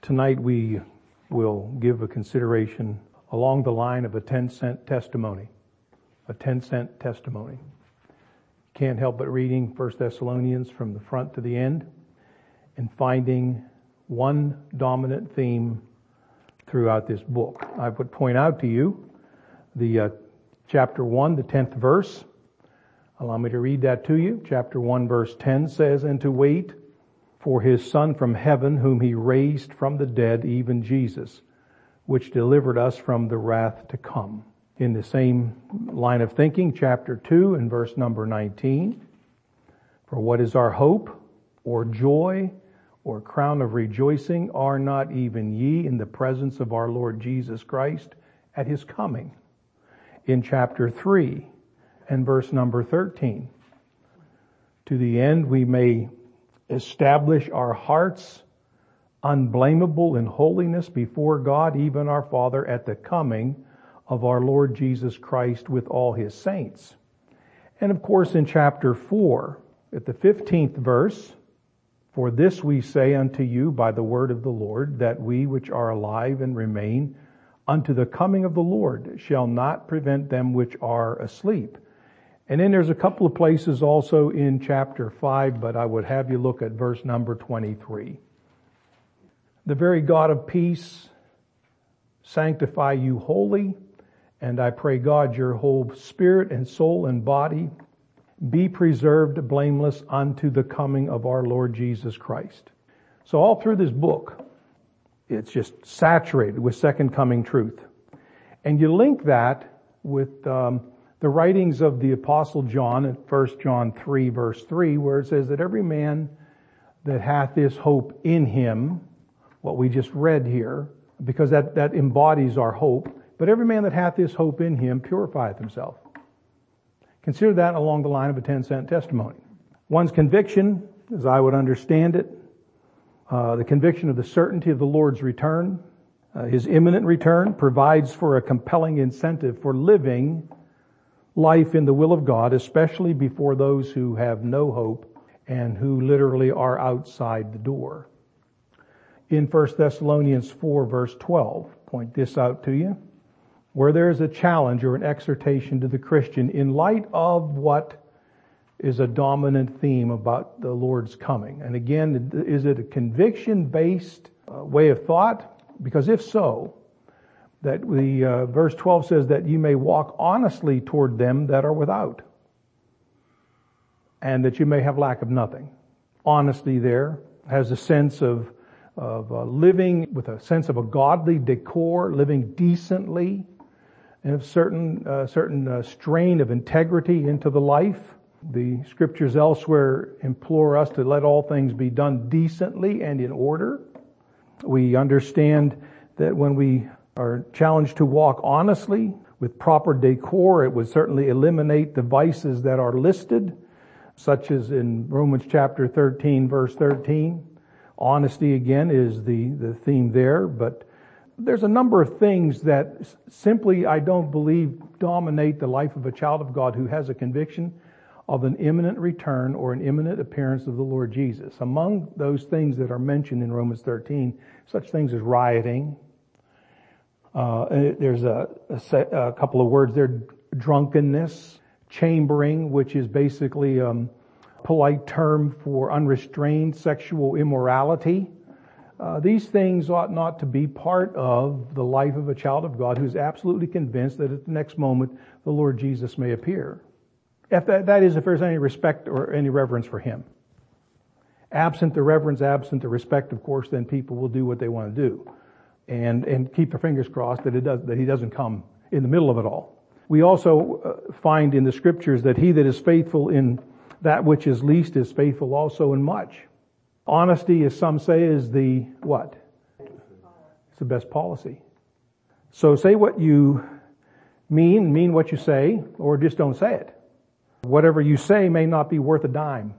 Tonight we will give a consideration along the line of a 10-cent testimony. A 10-cent testimony. Can't help but reading 1 Thessalonians from the front to the end and finding one dominant theme throughout this book. I would point out to you the chapter 1, the 10th verse. Allow me to read that to you. Chapter 1, verse 10 says, "And to wait for his Son from heaven, whom he raised from the dead, even Jesus, which delivered us from the wrath to come." In the same line of thinking, chapter 2 and verse number 19, "For what is our hope, or joy, or crown of rejoicing? Are not even ye in the presence of our Lord Jesus Christ at his coming?" In chapter 3 and verse number 13, "To the end we may establish our hearts unblameable in holiness before God, even our Father, at the coming of our Lord Jesus Christ with all his saints." And of course in chapter 4, at the 15th verse, "For this we say unto you by the word of the Lord, that we which are alive and remain unto the coming of the Lord shall not prevent them which are asleep." And then there's a couple of places also in chapter 5, but I would have you look at verse number 23. "The very God of peace sanctify you wholly, and I pray God your whole spirit and soul and body be preserved blameless unto the coming of our Lord Jesus Christ." So all through this book, it's just saturated with second coming truth. And you link that with the writings of the Apostle John in 1 John 3 verse 3, where it says that every man that hath this hope in him, what we just read here, because that embodies our hope, but every man that hath this hope in him purifieth himself. Consider that along the line of a 10-cent testimony. One's conviction, as I would understand it, the conviction of the certainty of the Lord's return, his imminent return, provides for a compelling incentive for living life in the will of God, especially before those who have no hope and who literally are outside the door. In 1 Thessalonians 4 verse 12, point this out to you, where there is a challenge or an exhortation to the Christian in light of what is a dominant theme about the Lord's coming. And again, is it a conviction-based way of thought? Because if so, that the verse 12 says that you may walk honestly toward them that are without, and that you may have lack of nothing. Honesty there has a sense of living with a sense of a godly decor, living decently, and a certain strain of integrity into the life. The scriptures elsewhere implore us to let all things be done decently and in order. We understand that when we are challenged to walk honestly with proper decor, it would certainly eliminate the vices that are listed, such as in Romans chapter 13 verse 13. Honesty again is the theme there, but there's a number of things that simply I don't believe dominate the life of a child of God who has a conviction of an imminent return or an imminent appearance of the Lord Jesus. Among those things that are mentioned in Romans 13, such things as rioting. There's a couple of words there, drunkenness, chambering, which is basically a polite term for unrestrained sexual immorality. These things ought not to be part of the life of a child of God who's absolutely convinced that at the next moment the Lord Jesus may appear. If there's any respect or any reverence for him. Absent the reverence, absent the respect, of course, then people will do what they want to do. And keep their fingers crossed that he doesn't come in the middle of it all. We also find in the scriptures that he that is faithful in that which is least is faithful also in much. Honesty, as some say, is the what? It's the best policy. So say what you mean what you say, or just don't say it. Whatever you say may not be worth a dime.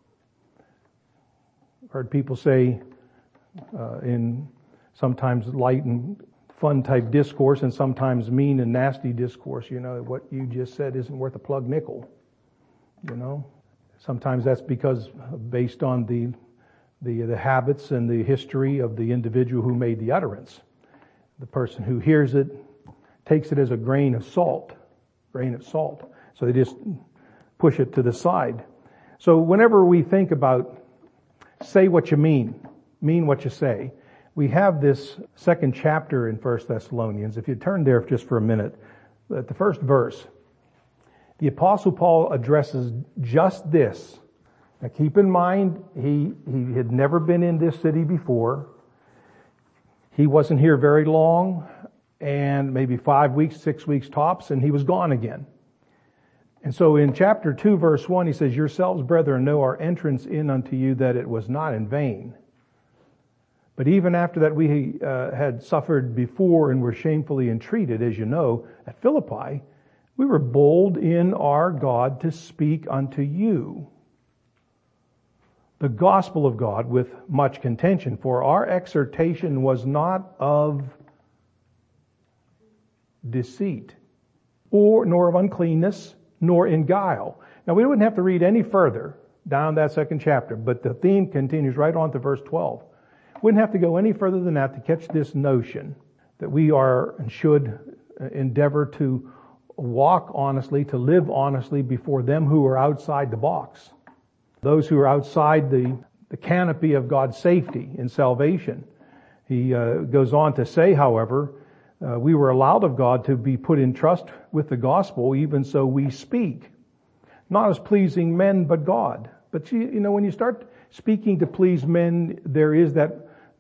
I've heard people say in sometimes light and fun type discourse and sometimes mean and nasty discourse, what you just said isn't worth a plug nickel. Sometimes that's because based on the the habits and the history of the individual who made the utterance. The person who hears it takes it as a grain of salt. So they just push it to the side. So whenever we think about say what you mean what you say, we have this second chapter in 1 Thessalonians. If you turn there just for a minute, at the first verse, the Apostle Paul addresses just this. Now keep in mind, he had never been in this city before. He wasn't here very long, and maybe 5 weeks, 6 weeks tops, and he was gone again. And so in chapter 2, verse 1, he says, yourselves, brethren, know our entrance in unto you, that it was not in vain. But even after that we had suffered before and were shamefully entreated, as you know, at Philippi, we were bold in our God to speak unto you the gospel of God with much contention. For our exhortation was not of deceit, nor of uncleanness, nor in guile. Now we wouldn't have to read any further down that second chapter, but the theme continues right on to verse 12. Wouldn't have to go any further than that to catch this notion that we are and should endeavor to walk honestly, to live honestly before them who are outside the box. Those who are outside the canopy of God's safety and salvation. He goes on to say, however, we were allowed of God to be put in trust with the gospel, even so we speak. Not as pleasing men, but God. But when you start speaking to please men, there is that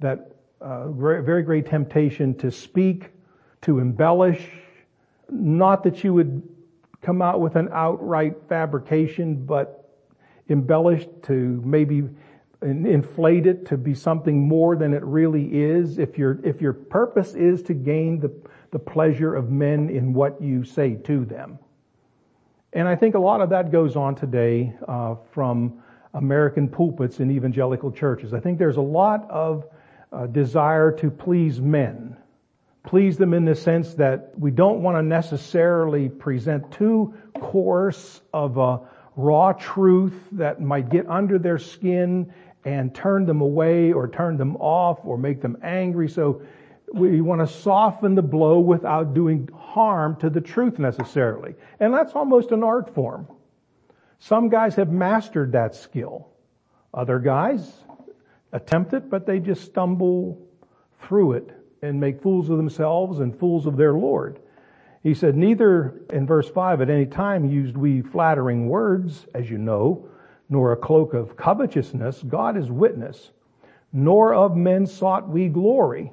very great temptation to speak, to embellish. Not that you would come out with an outright fabrication, but embellished to maybe inflate it to be something more than it really is. If your purpose is to gain the pleasure of men in what you say to them. And I think a lot of that goes on today from American pulpits in evangelical churches. I think there's a lot of desire to please men. Please them in the sense that we don't want to necessarily present too coarse of a raw truth that might get under their skin and turn them away or turn them off or make them angry. So we want to soften the blow without doing harm to the truth necessarily. And that's almost an art form. Some guys have mastered that skill. Other guys attempt it, but they just stumble through it and make fools of themselves and fools of their Lord. He said, neither, in verse 5, at any time used we flattering words, as you know, nor a cloak of covetousness, God is witness, nor of men sought we glory,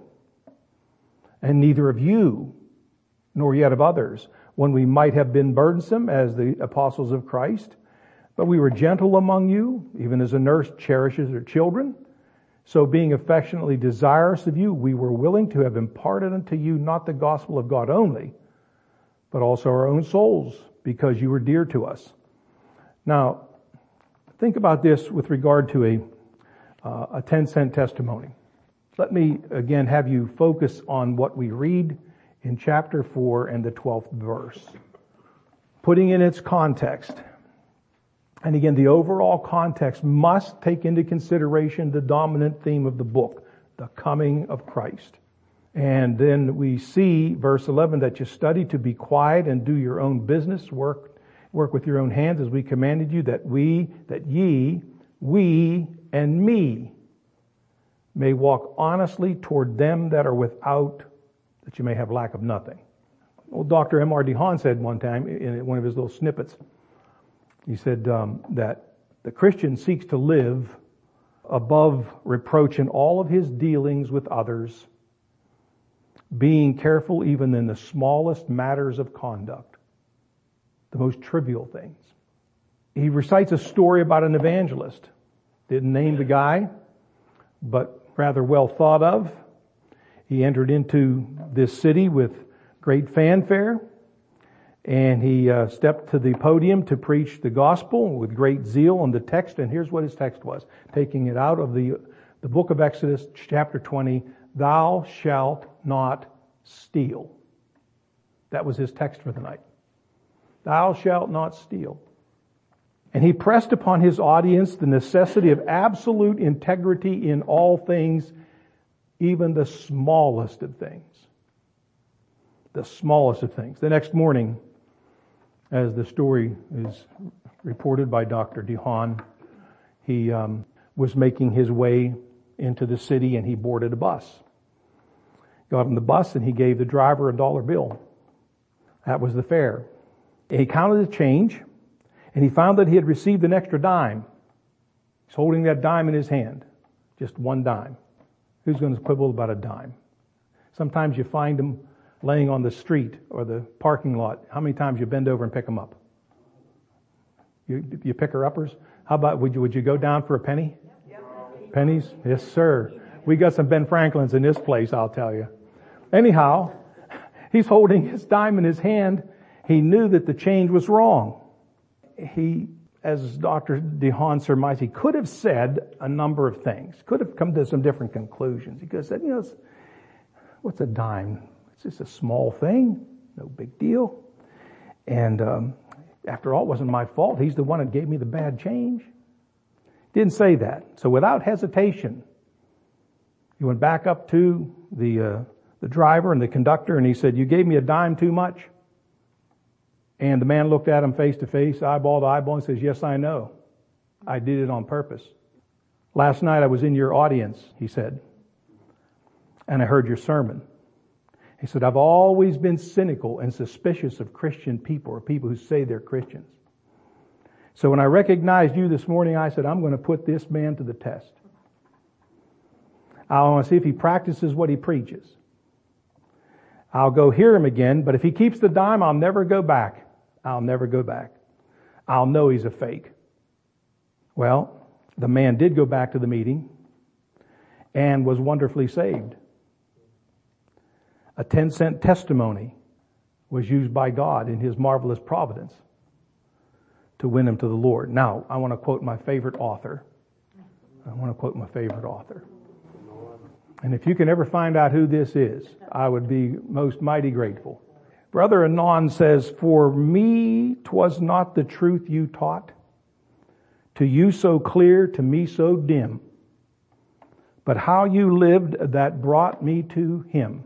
and neither of you, nor yet of others, when we might have been burdensome as the apostles of Christ. But we were gentle among you, even as a nurse cherishes her children. So being affectionately desirous of you, we were willing to have imparted unto you not the gospel of God only, but also our own souls, because you were dear to us. Now, think about this with regard to a 10-cent testimony. Let me again have you focus on what we read in chapter 4 and the 12th verse. Putting in its context. And again, the overall context must take into consideration the dominant theme of the book, the coming of Christ. And then we see, verse 11, that you study to be quiet and do your own business, work with your own hands as we commanded you, that ye, and me may walk honestly toward them that are without, that you may have lack of nothing. Old Dr. M.R.D. Hahn said one time in one of his little snippets, he said that the Christian seeks to live above reproach in all of his dealings with others, being careful even in the smallest matters of conduct, the most trivial things. He recites a story about an evangelist. Didn't name the guy, but rather well thought of. He entered into this city with great fanfare, and he stepped to the podium to preach the gospel with great zeal on the text. And here's what his text was, taking it out of the book of Exodus, chapter 20, thou shalt not steal. That was his text for the night. Thou shalt not steal. And he pressed upon his audience the necessity of absolute integrity in all things, even the smallest of things. The smallest of things. The next morning, as the story is reported by Dr. DeHaan, he was making his way into the city and he boarded a bus. Got on the bus and he gave the driver a $1 bill. That was the fare. And he counted the change and he found that he had received an extra dime. He's holding that dime in his hand. Just one dime. Who's going to quibble about a dime? Sometimes you find them laying on the street or the parking lot. How many times you bend over and pick them up? You picker-uppers? How about, would you go down for a penny? Pennies? Yes, sir. We got some Ben Franklins in this place, I'll tell you. Anyhow, he's holding his dime in his hand. He knew that the change was wrong. He, as Dr. DeHaan surmised, he could have said a number of things. Could have come to some different conclusions. He could have said, what's a dime? It's just a small thing. No big deal. And after all, it wasn't my fault. He's the one that gave me the bad change. Didn't say that. So without hesitation, he went back up to the driver and the conductor and he said, you gave me a dime too much? And the man looked at him face to face, eyeball to eyeball, and says, yes, I know. I did it on purpose. Last night I was in your audience, he said, and I heard your sermon. He said, I've always been cynical and suspicious of Christian people or people who say they're Christians. So when I recognized you this morning, I said, I'm going to put this man to the test. I want to see if he practices what he preaches. I'll go hear him again, but if he keeps the dime, I'll never go back. I'll never go back. I'll know he's a fake. Well, the man did go back to the meeting and was wonderfully saved. A 10-cent testimony was used by God in His marvelous providence to win him to the Lord. Now, I want to quote my favorite author. And if you can ever find out who this is, I would be most mighty grateful. Brother Anon says, for me 'twas not the truth you taught, to you so clear, to me so dim, but how you lived that brought me to Him,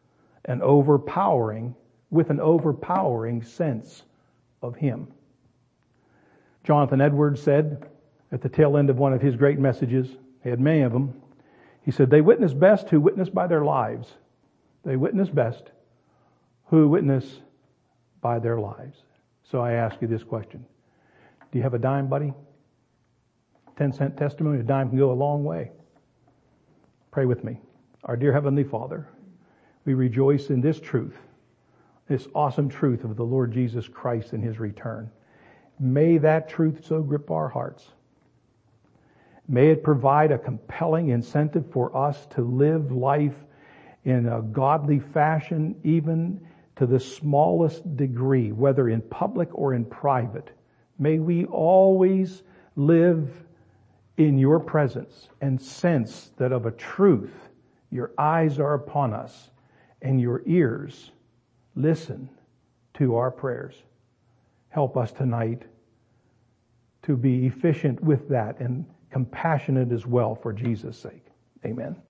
with an overpowering sense of Him. Jonathan Edwards said at the tail end of one of his great messages, he had many of them, he said, they witness best who witness by their lives. They witness best who witness by their lives. So I ask you this question. Do you have a dime, buddy? 10-cent testimony, a dime can go a long way. Pray with me. Our dear Heavenly Father, we rejoice in this truth, this awesome truth of the Lord Jesus Christ and His return. May that truth so grip our hearts. May it provide a compelling incentive for us to live life in a godly fashion, even to the smallest degree, whether in public or in private. May we always live in your presence and sense that of a truth, your eyes are upon us and your ears listen to our prayers. Help us tonight to be efficient with that and compassionate as well for Jesus' sake. Amen.